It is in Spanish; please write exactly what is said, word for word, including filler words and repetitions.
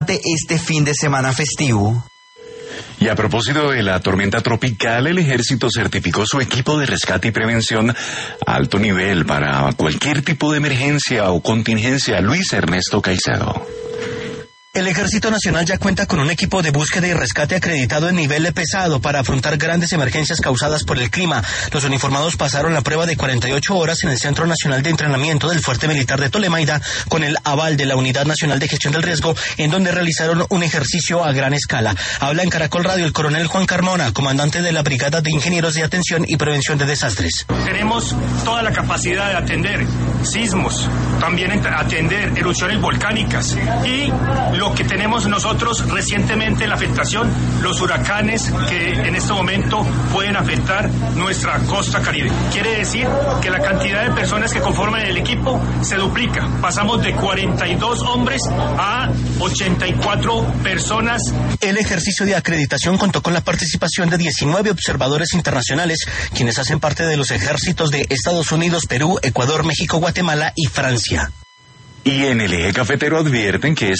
este fin de semana festivo. Y a propósito de la tormenta tropical, el ejército certificó su equipo de rescate y prevención a alto nivel para cualquier tipo de emergencia o contingencia. Luis Ernesto Caicedo. El Ejército Nacional ya cuenta con un equipo de búsqueda y rescate acreditado en nivel pesado para afrontar grandes emergencias causadas por el clima. Los uniformados pasaron la prueba de cuarenta y ocho horas en el Centro Nacional de Entrenamiento del Fuerte Militar de Tolemaida con el aval de la Unidad Nacional de Gestión del Riesgo, en donde realizaron un ejercicio a gran escala. Habla en Caracol Radio el coronel Juan Carmona, comandante de la Brigada de Ingenieros de Atención y Prevención de Desastres. Tenemos toda la capacidad de atender sismos, también atender erupciones volcánicas y lo que tenemos nosotros recientemente la afectación, los huracanes que en este momento pueden afectar nuestra costa caribe. Quiere decir que la cantidad de personas que conforman el equipo se duplica. Pasamos de cuarenta y dos hombres a ochenta y cuatro personas. El ejercicio de acreditación contó con la participación de diecinueve observadores internacionales, quienes hacen parte de los ejércitos de Estados Unidos, Perú, Ecuador, México, Guatemala y Francia. Y en el eje cafetero advierten que